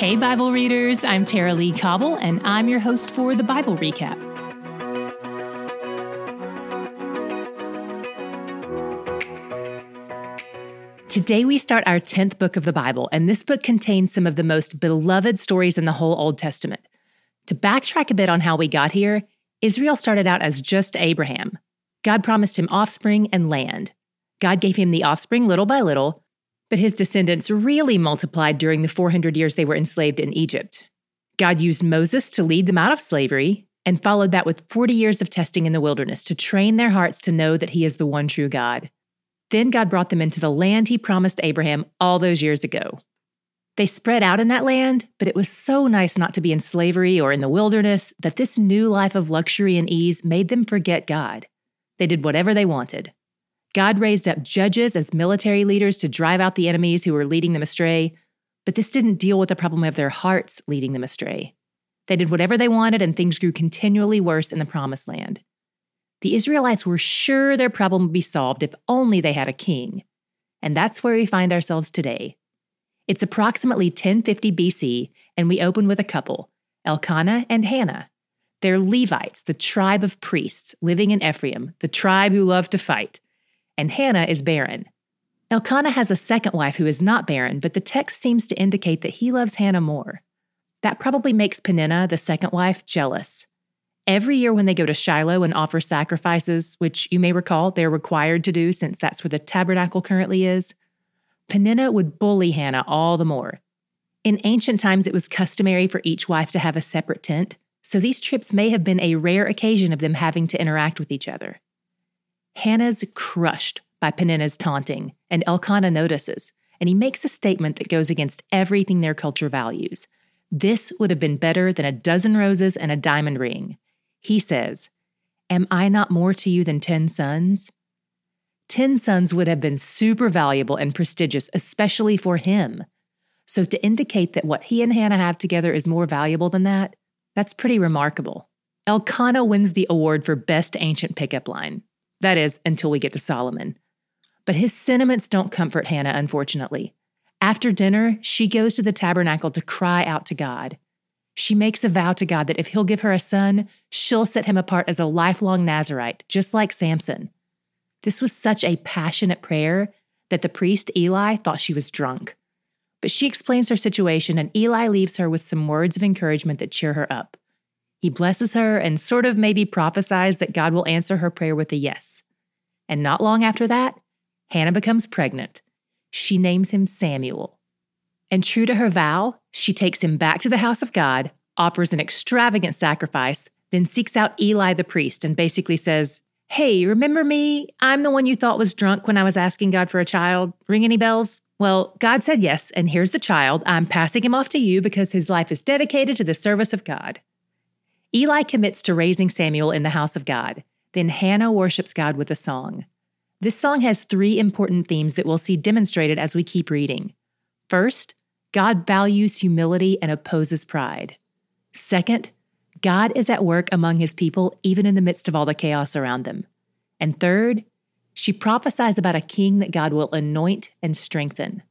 Hey, Bible readers, I'm Tara Lee Cobble, and I'm your host for the Bible Recap. Today we start our 10th book of the Bible, and this book contains some of the most beloved stories in the whole Old Testament. To backtrack a bit on how we got here, Israel started out as just Abraham. God promised him offspring and land. God gave him the offspring little by little, but his descendants really multiplied during the 400 years they were enslaved in Egypt. God used Moses to lead them out of slavery and followed that with 40 years of testing in the wilderness to train their hearts to know that he is the one true God. Then God brought them into the land he promised Abraham all those years ago. They spread out in that land, but it was so nice not to be in slavery or in the wilderness that this new life of luxury and ease made them forget God. They did whatever they wanted. God raised up judges as military leaders to drive out the enemies who were leading them astray, but this didn't deal with the problem of their hearts leading them astray. They did whatever they wanted, and things grew continually worse in the Promised Land. The Israelites were sure their problem would be solved if only they had a king. And that's where we find ourselves today. It's approximately 1050 BC, and we open with a couple, Elkanah and Hannah. They're Levites, the tribe of priests living in Ephraim, the tribe who loved to fight. And Hannah is barren. Elkanah has a second wife who is not barren, but the text seems to indicate that he loves Hannah more. That probably makes Peninnah, the second wife, jealous. Every year when they go to Shiloh and offer sacrifices, which you may recall they're required to do since that's where the tabernacle currently is, Peninnah would bully Hannah all the more. In ancient times, it was customary for each wife to have a separate tent, so these trips may have been a rare occasion of them having to interact with each other. Hannah's crushed by Peninnah's taunting, and Elkanah notices, and he makes a statement that goes against everything their culture values. This would have been better than a dozen roses and a diamond ring. He says, "Am I not more to you than 10 sons?" 10 sons would have been super valuable and prestigious, especially for him. So to indicate that what he and Hannah have together is more valuable than that, that's pretty remarkable. Elkanah wins the award for best ancient pickup line. That is, until we get to Solomon. But his sentiments don't comfort Hannah, unfortunately. After dinner, she goes to the tabernacle to cry out to God. She makes a vow to God that if he'll give her a son, she'll set him apart as a lifelong Nazirite, just like Samson. This was such a passionate prayer that the priest Eli thought she was drunk. But she explains her situation, and Eli leaves her with some words of encouragement that cheer her up. He blesses her and sort of maybe prophesies that God will answer her prayer with a yes. And not long after that, Hannah becomes pregnant. She names him Samuel. And true to her vow, she takes him back to the house of God, offers an extravagant sacrifice, then seeks out Eli the priest and basically says, "Hey, remember me? I'm the one you thought was drunk when I was asking God for a child. Ring any bells? Well, God said yes, and here's the child. I'm passing him off to you because his life is dedicated to the service of God." Eli commits to raising Samuel in the house of God. Then Hannah worships God with a song. This song has 3 important themes that we'll see demonstrated as we keep reading. First, God values humility and opposes pride. Second, God is at work among his people even in the midst of all the chaos around them. And third, she prophesies about a king that God will anoint and strengthen.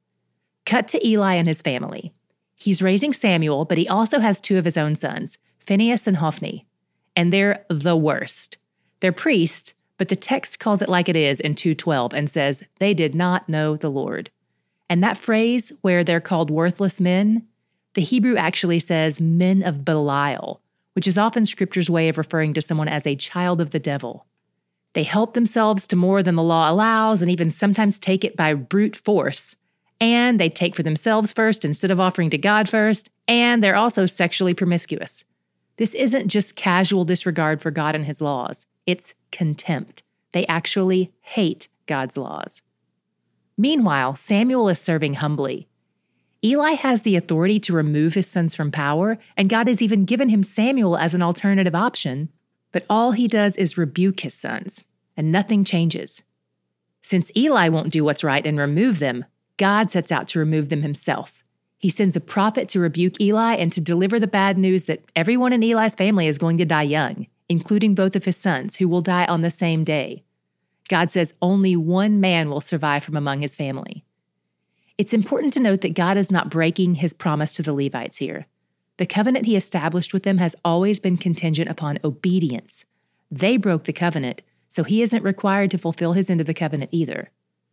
Cut to Eli and his family. He's raising Samuel, but he also has 2 of his own sons, Phinehas and Hophni, and they're the worst. They're priests, but the text calls it like it is in 2:12 and says, they did not know the Lord. And that phrase, where they're called worthless men, the Hebrew actually says men of Belial, which is often Scripture's way of referring to someone as a child of the devil. They help themselves to more than the law allows and even sometimes take it by brute force. And they take for themselves first instead of offering to God first, and they're also sexually promiscuous. This isn't just casual disregard for God and his laws. It's contempt. They actually hate God's laws. Meanwhile, Samuel is serving humbly. Eli has the authority to remove his sons from power, and God has even given him Samuel as an alternative option, but all he does is rebuke his sons, and nothing changes. Since Eli won't do what's right and remove them, God sets out to remove them himself. He sends a prophet to rebuke Eli and to deliver the bad news that everyone in Eli's family is going to die young, including both of his sons, who will die on the same day. God says only one man will survive from among his family. It's important to note that God is not breaking his promise to the Levites here. The covenant he established with them has always been contingent upon obedience. They broke the covenant, so he isn't required to fulfill his end of the covenant either.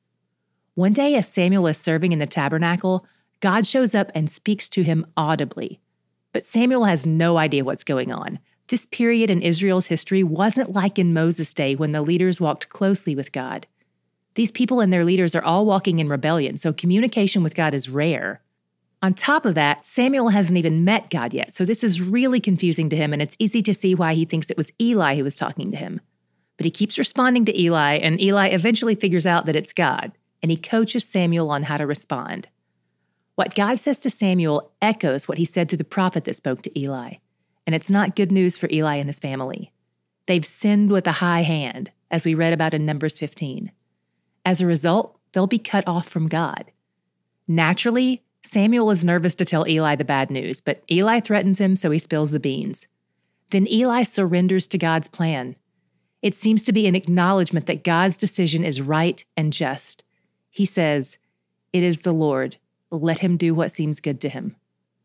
One day, as Samuel is serving in the tabernacle, God shows up and speaks to him audibly. But Samuel has no idea what's going on. This period in Israel's history wasn't like in Moses' day when the leaders walked closely with God. These people and their leaders are all walking in rebellion, so communication with God is rare. On top of that, Samuel hasn't even met God yet, so this is really confusing to him, and it's easy to see why he thinks it was Eli who was talking to him. But he keeps responding to Eli, and Eli eventually figures out that it's God, and he coaches Samuel on how to respond. What God says to Samuel echoes what he said to the prophet that spoke to Eli, and it's not good news for Eli and his family. They've sinned with a high hand, as we read about in Numbers 15. As a result, they'll be cut off from God. Naturally, Samuel is nervous to tell Eli the bad news, but Eli threatens him, so he spills the beans. Then Eli surrenders to God's plan. It seems to be an acknowledgement that God's decision is right and just. He says, "It is the Lord. Let him do what seems good to him."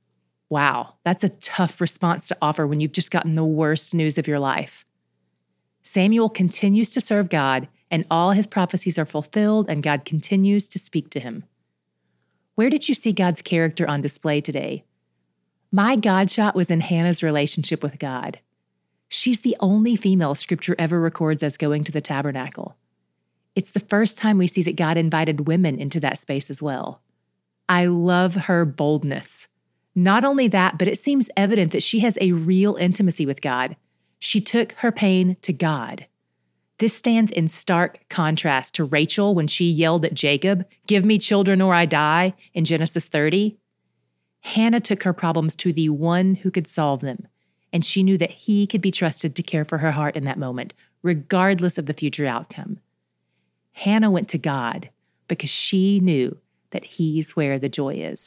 Wow, that's a tough response to offer when you've just gotten the worst news of your life. Samuel continues to serve God, and all his prophecies are fulfilled, and God continues to speak to him. Where did you see God's character on display today? My God shot was in Hannah's relationship with God. She's the only female Scripture ever records as going to the tabernacle. It's the first time we see that God invited women into that space as well. I love her boldness. Not only that, but it seems evident that she has a real intimacy with God. She took her pain to God. This stands in stark contrast to Rachel when she yelled at Jacob, "Give me children or I die," in Genesis 30. Hannah took her problems to the one who could solve them, and she knew that he could be trusted to care for her heart in that moment, regardless of the future outcome. Hannah went to God because she knew that he's where the joy is.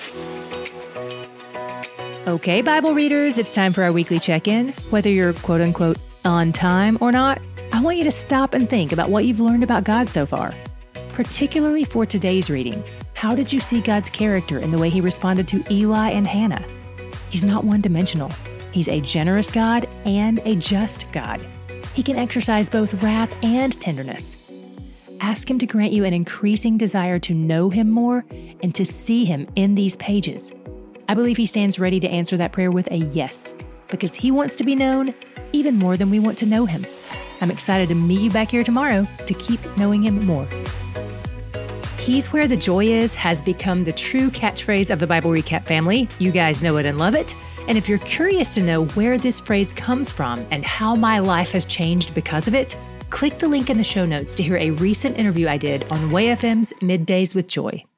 Okay, Bible readers, it's time for our weekly check-in. Whether you're quote-unquote on time or not, I want you to stop and think about what you've learned about God so far. Particularly for today's reading, how did you see God's character in the way he responded to Eli and Hannah? He's not one-dimensional. He's a generous God and a just God. He can exercise both wrath and tenderness. Ask him to grant you an increasing desire to know him more and to see him in these pages. I believe he stands ready to answer that prayer with a yes, because he wants to be known even more than we want to know him. I'm excited to meet you back here tomorrow to keep knowing him more. "He's where the joy is" has become the true catchphrase of the Bible Recap family. You guys know it and love it. And if you're curious to know where this phrase comes from and how my life has changed because of it, click the link in the show notes to hear a recent interview I did on WayFM's Middays with Joy.